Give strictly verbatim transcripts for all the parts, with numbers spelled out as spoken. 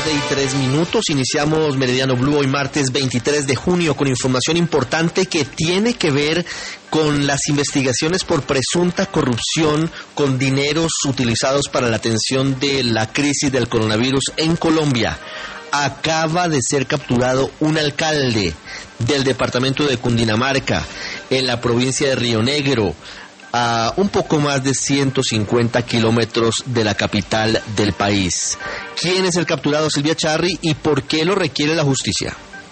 tarde y tres minutos. Iniciamos Meridiano Blue hoy martes veintitrés de junio con información importante que tiene que ver con las investigaciones por presunta corrupción con dineros utilizados para la atención de la crisis del coronavirus en Colombia. Acaba de ser capturado un alcalde del departamento de Cundinamarca, en la provincia de Río Negro, a un poco más de ciento cincuenta kilómetros de la capital del país. ¿Quién es el capturado, Silvia Charri, y por qué lo requiere la justicia?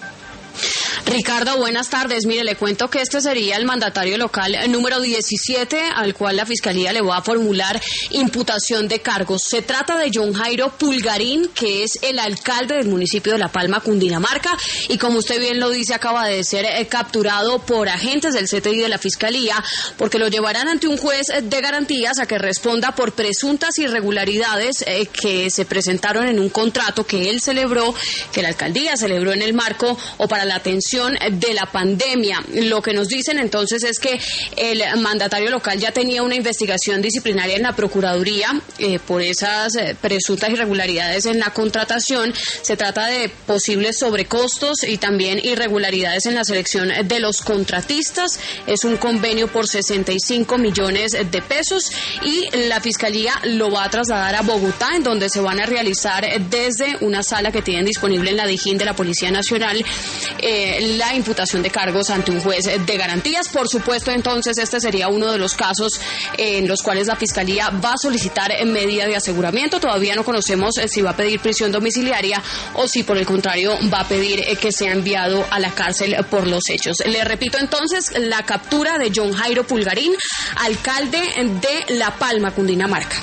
Ricardo, buenas tardes. Mire, le cuento que este sería el mandatario local número diecisiete al cual la Fiscalía le va a formular imputación de cargos. Se trata de John Jairo Pulgarín, que es el alcalde del municipio de La Palma, Cundinamarca, y como usted bien lo dice, acaba de ser eh, capturado por agentes del C T I de la Fiscalía, porque lo llevarán ante un juez de garantías a que responda por presuntas irregularidades eh, que se presentaron en un contrato que él celebró, que la alcaldía celebró en el marco o para la atención de la pandemia. Lo que nos dicen entonces es que el mandatario local ya tenía una investigación disciplinaria en la Procuraduría eh, por esas eh, presuntas irregularidades en la contratación. Se trata de posibles sobrecostos y también irregularidades en la selección de los contratistas. Es un convenio por sesenta y cinco millones de pesos y la Fiscalía lo va a trasladar a Bogotá, en donde se van a realizar desde una sala que tienen disponible en la Dijín de la Policía Nacional eh, la imputación de cargos ante un juez de garantías. Por supuesto, entonces, este sería uno de los casos en los cuales la Fiscalía va a solicitar medida de aseguramiento. Todavía no conocemos si va a pedir prisión domiciliaria o si, por el contrario, va a pedir que sea enviado a la cárcel por los hechos. Le repito, entonces, la captura de John Jairo Pulgarín, alcalde de La Palma, Cundinamarca.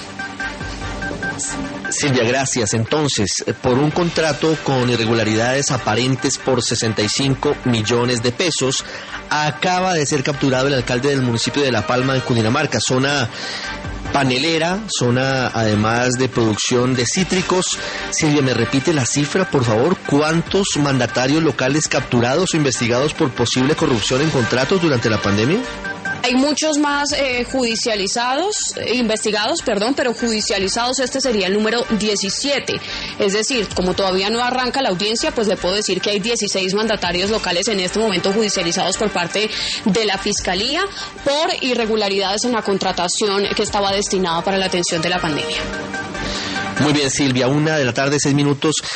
Silvia, gracias. Entonces, por un contrato con irregularidades aparentes por sesenta y cinco millones de pesos, acaba de ser capturado el alcalde del municipio de La Palma, en Cundinamarca, zona panelera, zona además de producción de cítricos. Silvia, ¿me repite la cifra, por favor? ¿Cuántos mandatarios locales capturados o investigados por posible corrupción en contratos durante la pandemia? Hay muchos más eh, judicializados, eh, investigados, perdón, pero judicializados este sería el número diecisiete. Es decir, como todavía no arranca la audiencia, pues le puedo decir que hay dieciséis mandatarios locales en este momento judicializados por parte de la Fiscalía por irregularidades en la contratación que estaba destinada para la atención de la pandemia. Muy bien, Silvia, una de la tarde, seis minutos.